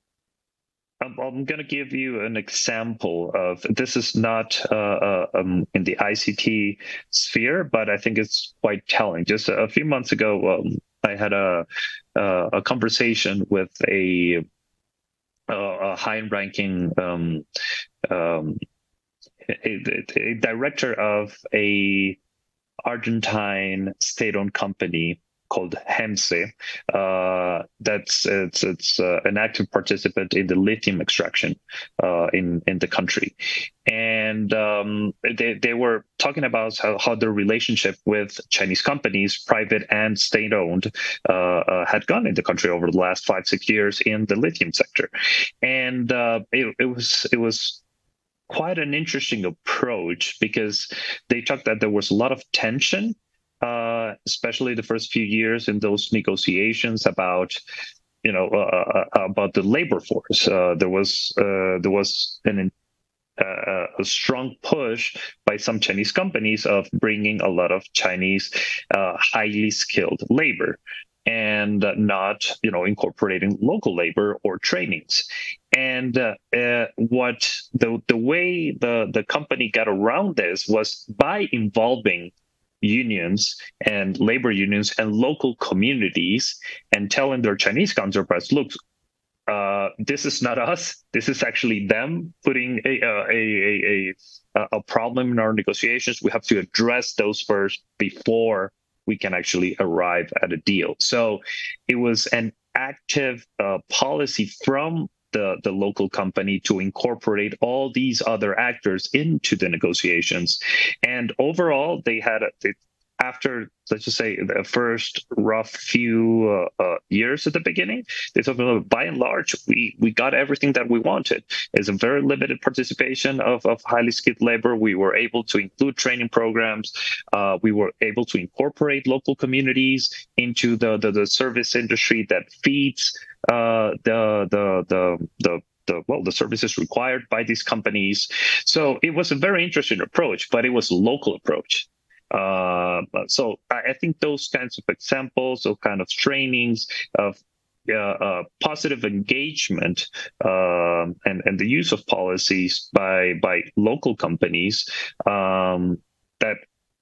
I'm, I'm going to give you an example of, this is not uh, uh, um, in the I C T sphere, but I think it's quite telling. Just a, a few months ago, um, I had a, uh, a conversation with a Uh, a high-ranking um, um, a, a director of a Argentine state-owned company called HEMSE. Uh, that's it's it's uh, an active participant in the lithium extraction uh, in in the country, and um, they they were talking about how, how their relationship with Chinese companies, private and state-owned, uh, uh, had gone in the country over the last five six years in the lithium sector, and uh, it, it was it was. quite an interesting approach, because they talked that there was a lot of tension, uh, especially the first few years in those negotiations about, you know, uh, about the labor force. Uh, there was uh, there was an uh, a strong push by some Chinese companies of bringing a lot of Chinese uh, highly skilled labor, and uh, not, you know, incorporating local labor or trainings. And uh, uh, what the the way the the company got around this was by involving unions and labor unions and local communities, and telling their Chinese counterparts, look, uh, this is not us. This is actually them putting a a, a a a problem in our negotiations. We have to address those first before we can actually arrive at a deal. So it was an active uh, policy from the, the local company to incorporate all these other actors into the negotiations. And overall, they had, a, they, after, let's just say, the first rough few uh, uh, years at the beginning, they thought, well, by and large, we, we got everything that we wanted. It's a very limited participation of, of highly skilled labor. We were able to include training programs. Uh, we were able to incorporate local communities into the, the, the service industry that feeds uh, the, the, the, the, the, well, the services required by these companies. So it was a very interesting approach, but it was a local approach. Uh, so I, I think those kinds of examples, of kind of trainings, of uh, uh, positive engagement, um, and and the use of policies by by local companies um, that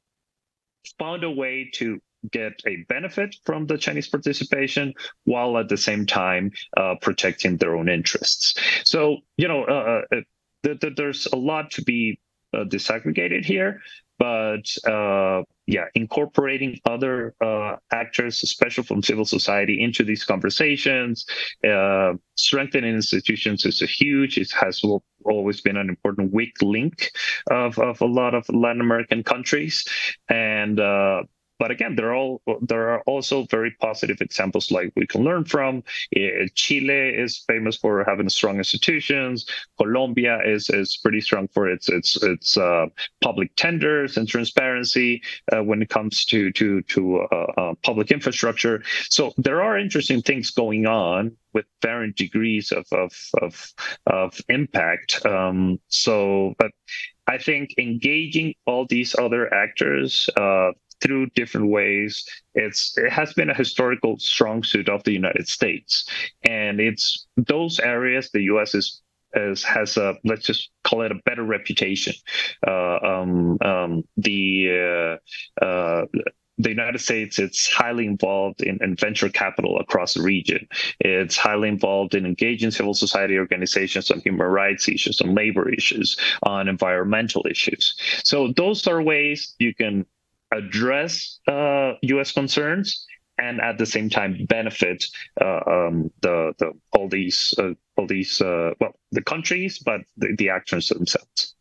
found a way to get a benefit from the Chinese participation, while at the same time uh, protecting their own interests. So, you know, uh, uh, th- th- there's a lot to be uh, disaggregated here. But uh, yeah, incorporating other uh, actors, especially from civil society, into these conversations, uh, strengthening institutions is a huge. It has always been an important weak link of, of a lot of Latin American countries, and uh, but again, there are all there are also very positive examples like we can learn from. Chile is famous for having strong institutions. Colombia is is pretty strong for its its its uh, public tenders and transparency uh, when it comes to to to uh, uh, public infrastructure. So there are interesting things going on with varying degrees of of of, of impact. Um, so, but I think engaging all these other actors Uh, through different ways, it's it has been a historical strong suit of the United States, and it's those areas the U S is, is has a, let's just call it, a better reputation. Uh, um, um, the uh, uh, the United States, it's highly involved in, in venture capital across the region. It's highly involved in engaging civil society organizations on human rights issues, on labor issues, on environmental issues. So those are ways you can address uh, U S concerns and at the same time benefit uh, um, the, the all these uh, all these uh, well the countries, but the, the actors themselves.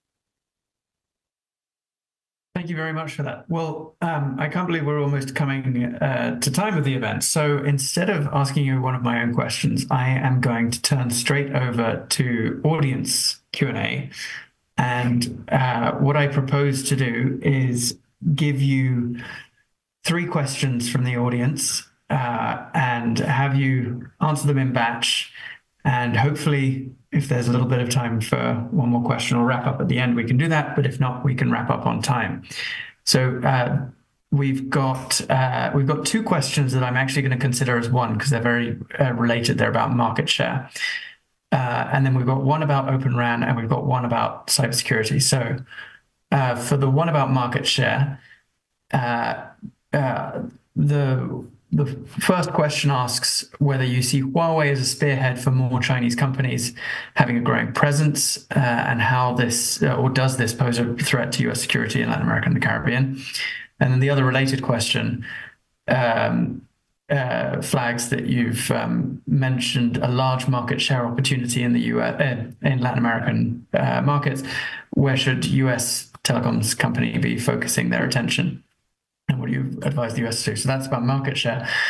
Thank you very much for that. Well, um, I can't believe we're almost coming uh, to time of the event. So instead of asking you one of my own questions, I am going to turn straight over to audience Q and A. And uh, what I propose to do is give you three questions from the audience uh, and have you answer them in batch. And hopefully, if there's a little bit of time for one more question or wrap up at the end, we can do that. But if not, we can wrap up on time. So uh, we've got uh, we've got two questions that I'm actually going to consider as one because they're very uh, related. They're about market share. Uh, and then we've got one about Open R A N and we've got one about cybersecurity. So uh, for the one about market share, uh, uh, the the first question asks whether you see Huawei as a spearhead for more Chinese companies having a growing presence, uh, and how this uh, or does this pose a threat to U S security in Latin America and the Caribbean? And then the other related question um, uh, flags that you've um, mentioned a large market share opportunity in the U S uh, in Latin American uh, markets. Where should U S telecoms company be focusing their attention? And what do you advise the U S to do? So that's about market share.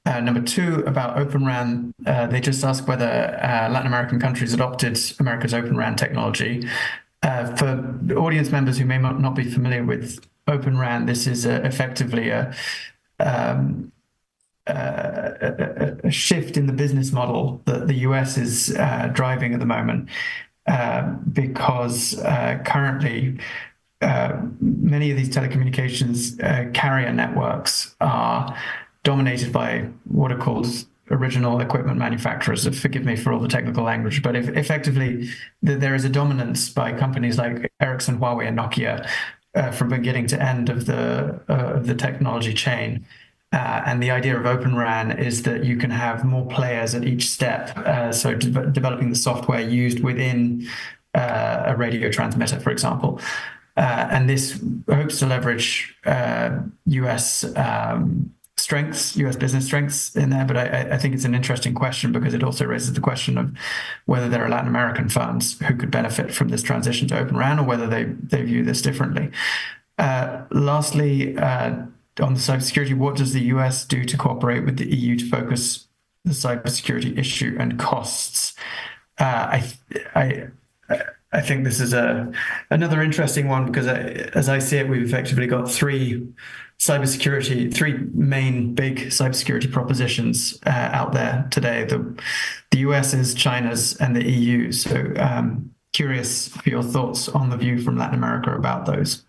Uh, number two, about Open RAN, uh, they just ask whether uh, Latin American countries adopted America's Open RAN technology. Uh, for audience members who may not be familiar with Open RAN, this is a, effectively a, um, uh, a, a shift in the business model that the U S is uh, driving at the moment, uh, because uh, currently uh, many of these telecommunications uh, carrier networks are dominated by what are called original equipment manufacturers. Forgive me for all the technical language, but if effectively the, there is a dominance by companies like Ericsson, Huawei, and Nokia uh, from beginning to end of the uh, of the technology chain. Uh, and the idea of Open RAN is that you can have more players at each step. Uh, so de- developing the software used within uh, a radio transmitter, for example. Uh, and this hopes to leverage uh, U S um, strengths, U S business strengths in there, but I, I think it's an interesting question because it also raises the question of whether there are Latin American firms who could benefit from this transition to Open RAN or whether they, they view this differently. Uh, lastly, uh, on the cybersecurity, what does the U S do to cooperate with the E U to focus the cybersecurity issue and costs? Uh, I, I, I think this is a another interesting one because I, as I see it, we've effectively got three cybersecurity, three main big cybersecurity propositions uh, out there today: the the US's, China's, and the E U. So, um, curious for your thoughts on the view from Latin America about those.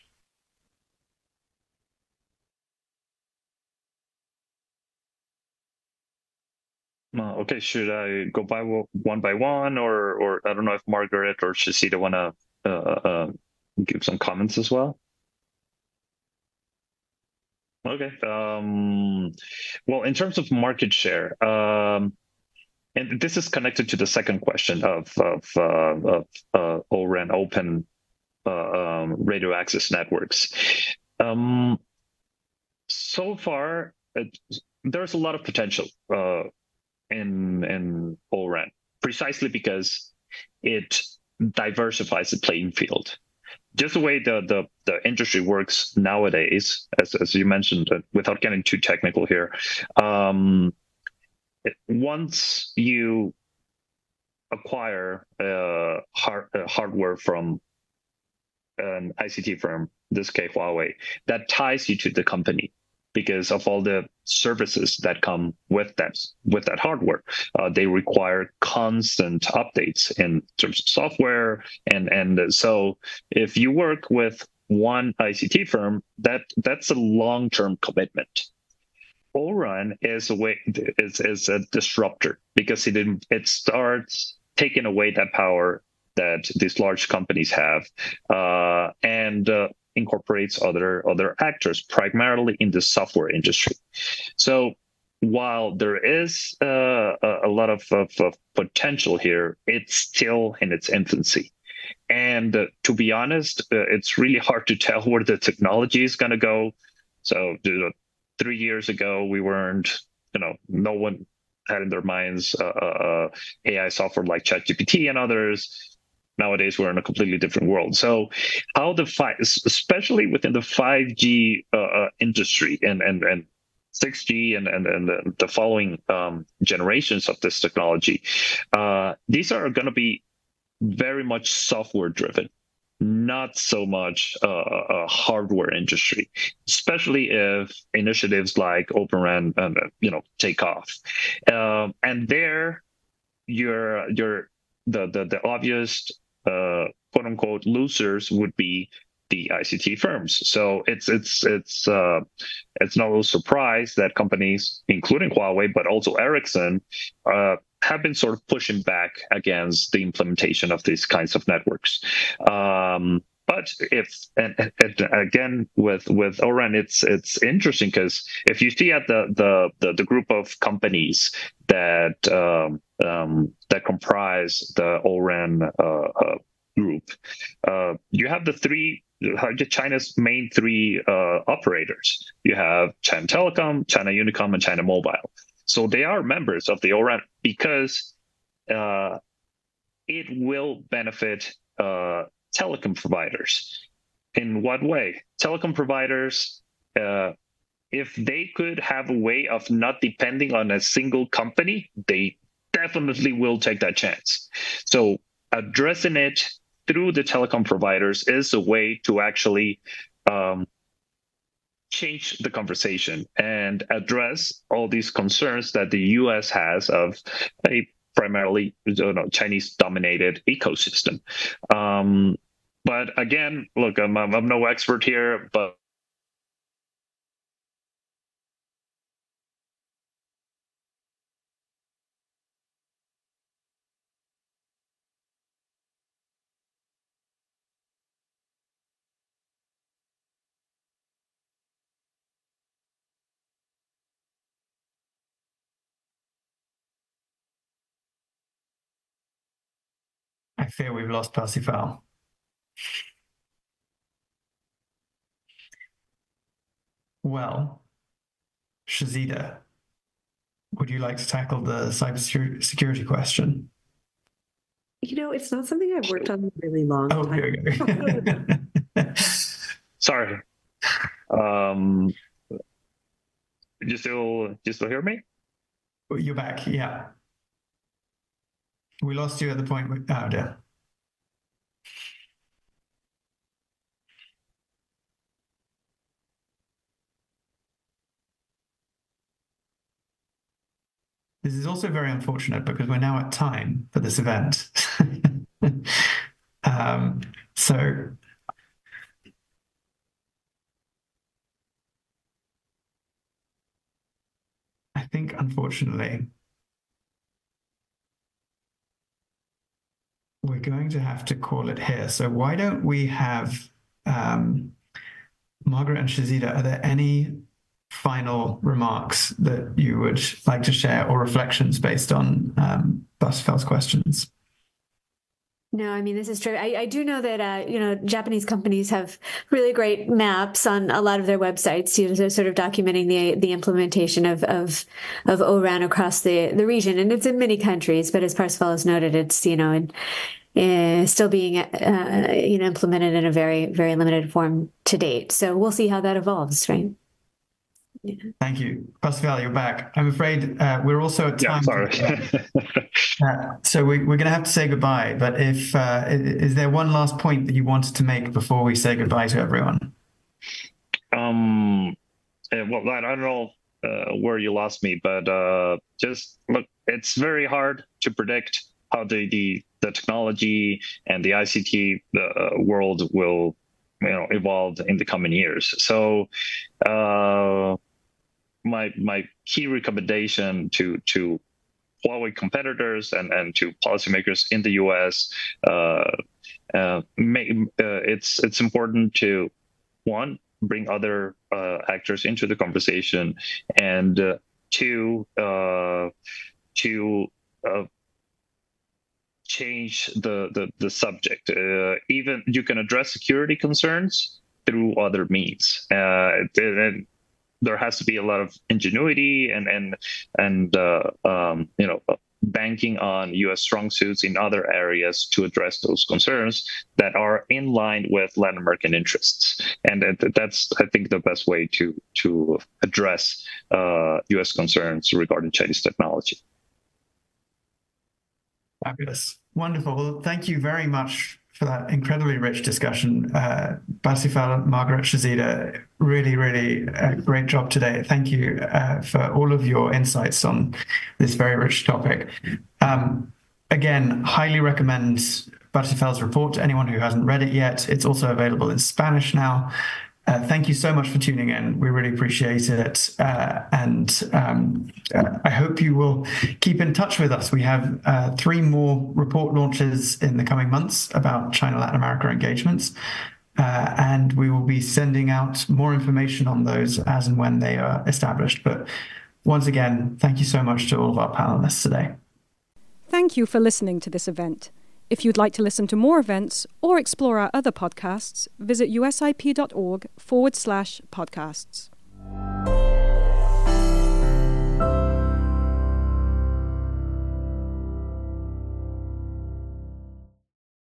Uh, okay, should I go by one by one, or or I don't know if Margaret or Shishida want to uh, uh, give some comments as well? Okay. Um, well, in terms of market share, um, and this is connected to the second question of of, uh, of uh, O RAN, open uh, um, radio access networks. Um, so far, it, there's a lot of potential uh, in in O RAN, precisely because it diversifies the playing field. Just the way the, the, the industry works nowadays, as, as you mentioned, uh, without getting too technical here, um, it, once you acquire uh, hard, uh, hardware from an I C T firm, this case Huawei, that ties you to the company because of all the services that come with that with that hardware. Uh, they require constant updates in terms of software, and and so if you work with one I C T firm, that that's a long-term commitment. O RAN is a way is is a disruptor because it it starts taking away that power that these large companies have, uh, and uh, incorporates other other actors, primarily in the software industry. So while there is uh, a lot of, of, of potential here, it's still in its infancy. And uh, to be honest, uh, it's really hard to tell where the technology is going to go. So you know, three years ago, we weren't, you know, no one had in their minds uh, uh, A I software like ChatGPT and others. Nowadays, we're in a completely different world. So how the five, especially within the five G uh, uh, industry and, and, and six G and, and, and the following um, generations of this technology, uh, these are going to be very much software driven, not so much uh, a hardware industry, especially if initiatives like Open RAN, uh, you know, take off. Um, and there, you're, you're the, the, the obvious uh, quote unquote losers would be the I C T firms. So it's it's it's uh, it's no surprise that companies, including Huawei, but also Ericsson, uh, have been sort of pushing back against the implementation of these kinds of networks. Um, but if and, and again with with O RAN, it's it's interesting because if you see at the the the, the group of companies that um, um, that comprise the O RAN uh, uh, group, uh, you have the three. China's main three uh, operators. You have China Telecom, China Unicom, and China Mobile. So they are members of the O RAN because uh, it will benefit uh, telecom providers. In what way? Telecom providers, uh, if they could have a way of not depending on a single company, they definitely will take that chance. So addressing it through the telecom providers is a way to actually um, change the conversation and address all these concerns that the U S has of a primarily you know, Chinese-dominated ecosystem. Um, but again, look, I'm, I'm, I'm no expert here, but I fear we've lost Parsifal. Well, Shazida, would you like to tackle the cybersecurity question? You know, it's not something I've worked on in a really long oh, time. Okay, okay. Sorry. Um, you still, you still hear me? You're back, yeah. We lost you at the point where, oh dear. This is also very unfortunate because we're now at time for this event. um, so I think, unfortunately, we're going to have to call it here. So why don't we have um, Margaret and Shazida, are there any final remarks that you would like to share or reflections based on um, Parsifal's questions? No, I mean, this is true. I, I do know that, uh, you know, Japanese companies have really great maps on a lot of their websites, you know, sort of documenting the the implementation of of, of O RAN across the, the region. And it's in many countries, but as Parsifal has noted, it's, you know, in, uh, still being, uh, you know, implemented in a very, very limited form to date. So we'll see how that evolves, right? Yeah. Thank you. Parsifal, you're back. I'm afraid uh, we're also at time. Yeah, sorry. uh, so we, we're going to have to say goodbye. But if uh, is there one last point that you wanted to make before we say goodbye to everyone? Um, well, I don't know uh, where you lost me, but uh, just look, it's very hard to predict how the the, the technology and the I C T uh, world will you know evolve in the coming years. So. Uh, My my key recommendation to to Huawei competitors and, and to policymakers in the U S uh, uh, may, uh, it's it's important to one bring other uh, actors into the conversation, and uh, two uh, to uh, change the the the subject. Uh, even you can address security concerns through other means. Uh, and, there has to be a lot of ingenuity and and and uh, um, you know banking on U S strong suits in other areas to address those concerns that are in line with Latin American interests, and that's I think the best way to to address uh, U S concerns regarding Chinese technology. Fabulous, wonderful. Well, thank you very much for that incredibly rich discussion. Uh, Parsifal, Margaret, Shazida, really, really a great job today. Thank you uh, for all of your insights on this very rich topic. Um, again, highly recommend Parsifal's report to anyone who hasn't read it yet. It's also available in Spanish now. Uh, thank you so much for tuning in. We really appreciate it. Uh, and um, uh, I hope you will keep in touch with us. We have uh, three more report launches in the coming months about China-Latin America engagements. Uh, and we will be sending out more information on those as and when they are established. But once again, thank you so much to all of our panelists today. Thank you for listening to this event. If you'd like to listen to more events or explore our other podcasts, visit usip.org forward slash podcasts.